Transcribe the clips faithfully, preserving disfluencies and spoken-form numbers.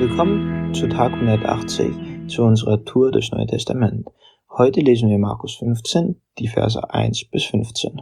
Willkommen zu Tag hundertachtzig zu unserer Tour durchs Neue Testament. Heute lesen wir Markus fünfzehn, die Verse eins bis fünfzehn.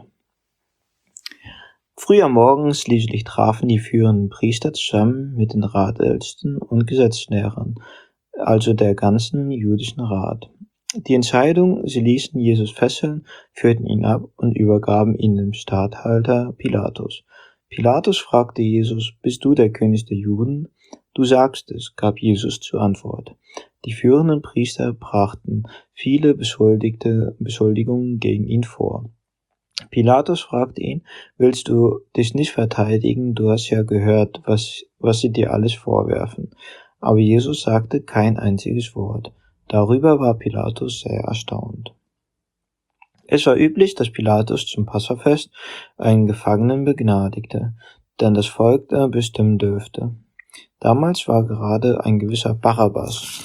Früh am Morgen schließlich trafen die führenden Priester zusammen mit den Ratältesten und Gesetzlehrern, also der ganzen jüdischen Rat. Die Entscheidung, sie ließen Jesus fesseln, führten ihn ab und übergaben ihn dem Statthalter Pilatus. Pilatus fragte Jesus: Bist du der König der Juden? Du sagst es, gab Jesus zur Antwort. Die führenden Priester brachten viele Beschuldigte, Beschuldigungen gegen ihn vor. Pilatus fragte ihn: Willst du dich nicht verteidigen? Du hast ja gehört, was, was sie dir alles vorwerfen. Aber Jesus sagte kein einziges Wort. Darüber war Pilatus sehr erstaunt. Es war üblich, dass Pilatus zum Passafest einen Gefangenen begnadigte, den das Volk bestimmen dürfte. Damals war gerade ein gewisser Barabbas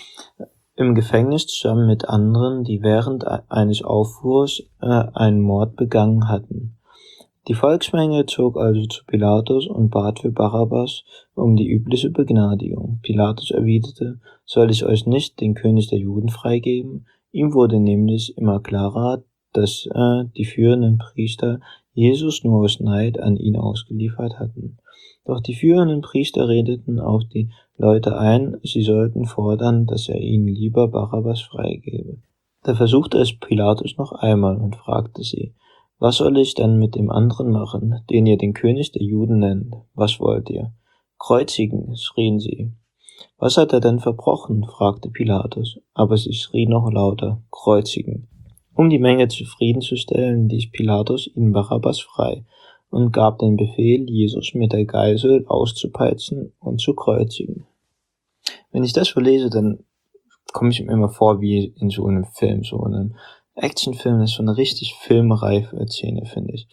im Gefängnis zusammen mit anderen, die während eines Aufruhrs äh, einen Mord begangen hatten. Die Volksmenge zog also zu Pilatus und bat für Barabbas um die übliche Begnadigung. Pilatus erwiderte: Soll ich euch nicht den König der Juden freigeben? Ihm wurde nämlich immer klarer, dass äh, die führenden Priester Jesus nur aus Neid an ihn ausgeliefert hatten. Doch die führenden Priester redeten auf die Leute ein, sie sollten fordern, dass er ihnen lieber Barabbas freigebe. Da versuchte es Pilatus noch einmal und fragte sie: Was soll ich dann mit dem anderen machen, den ihr den König der Juden nennt? Was wollt ihr? Kreuzigen, schrien sie. Was hat er denn verbrochen? Fragte Pilatus, aber sie schrie noch lauter: Kreuzigen. Um die Menge zufriedenzustellen, ließ Pilatus ihnen Barabbas frei und gab den Befehl, Jesus mit der Geisel auszupeitschen und zu kreuzigen. Wenn ich das so lese, dann komme ich mir immer vor wie in so einem Film, so einem Actionfilm. Das ist so eine richtig filmreife Szene, finde ich.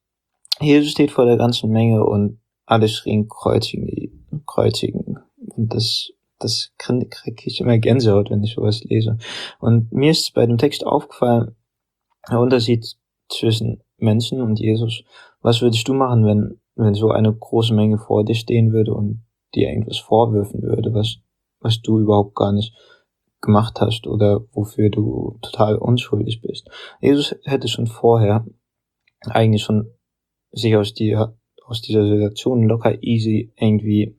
Jesus steht vor der ganzen Menge und alle schrien kreuzigen, kreuzigen. Und das, das kriege ich immer Gänsehaut, wenn ich sowas lese. Und mir ist bei dem Text aufgefallen, der Unterschied zwischen Menschen und Jesus. Was würdest du machen, wenn, wenn so eine große Menge vor dir stehen würde und dir irgendwas vorwürfen würde, was, was du überhaupt gar nicht gemacht hast oder wofür du total unschuldig bist? Jesus hätte schon vorher eigentlich schon sich aus die, aus dieser Situation locker easy irgendwie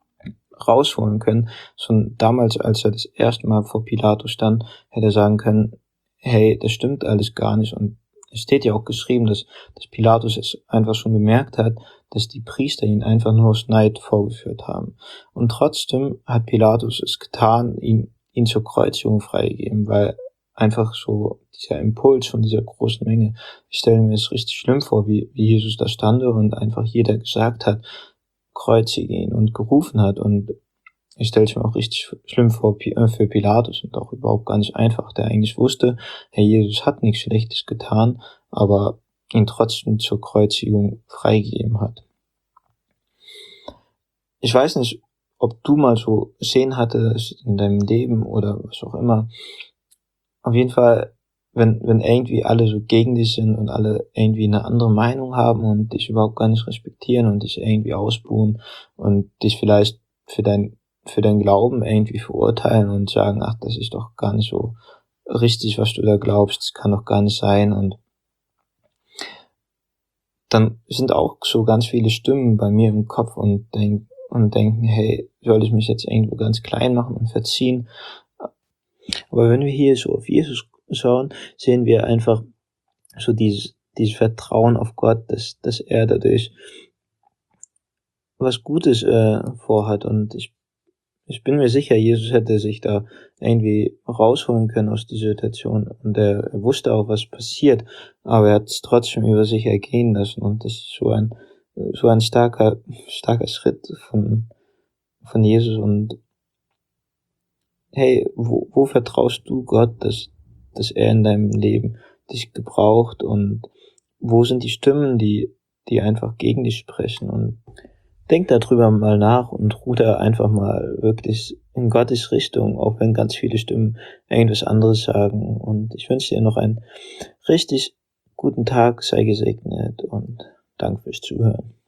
rausholen können. Schon damals, als er das erste Mal vor Pilatus stand, hätte er sagen können: Hey, das stimmt alles gar nicht. Und es steht ja auch geschrieben, dass, dass Pilatus es einfach schon gemerkt hat, dass die Priester ihn einfach nur aus Neid vorgeführt haben. Und trotzdem hat Pilatus es getan, ihn, ihn zur Kreuzigung freigegeben, weil einfach so dieser Impuls von dieser großen Menge, ich stelle mir es richtig schlimm vor, wie, wie Jesus da stand und einfach jeder gesagt hat, kreuzige ihn, und gerufen hat. Und ich stelle es mir auch richtig schlimm vor für Pilatus und auch überhaupt gar nicht einfach, der eigentlich wusste, Herr Jesus hat nichts Schlechtes getan, aber ihn trotzdem zur Kreuzigung freigegeben hat. Ich weiß nicht, ob du mal so Szenen hattest in deinem Leben oder was auch immer. Auf jeden Fall, wenn, wenn irgendwie alle so gegen dich sind und alle irgendwie eine andere Meinung haben und dich überhaupt gar nicht respektieren und dich irgendwie ausbuhen und dich vielleicht für dein für deinen Glauben irgendwie verurteilen und sagen: Ach, das ist doch gar nicht so richtig, was du da glaubst, das kann doch gar nicht sein. Und dann sind auch so ganz viele Stimmen bei mir im Kopf und, denk, und denken: Hey, soll ich mich jetzt irgendwo ganz klein machen und verziehen? Aber wenn wir hier so auf Jesus schauen, sehen wir einfach so dieses, dieses Vertrauen auf Gott, dass, dass er dadurch was Gutes äh, vorhat. Und ich Ich bin mir sicher, Jesus hätte sich da irgendwie rausholen können aus der Situation. Und er, er wusste auch, was passiert, aber er hat es trotzdem über sich ergehen lassen. Und das ist so ein, so ein starker, starker Schritt von, von Jesus. Und hey, wo, wo vertraust du Gott, dass, dass er in deinem Leben dich gebraucht? Und wo sind die Stimmen, die, die einfach gegen dich sprechen? Und denk darüber mal nach und ruder einfach mal wirklich in Gottes Richtung, auch wenn ganz viele Stimmen irgendwas anderes sagen. Und ich wünsche dir noch einen richtig guten Tag, sei gesegnet und danke fürs Zuhören.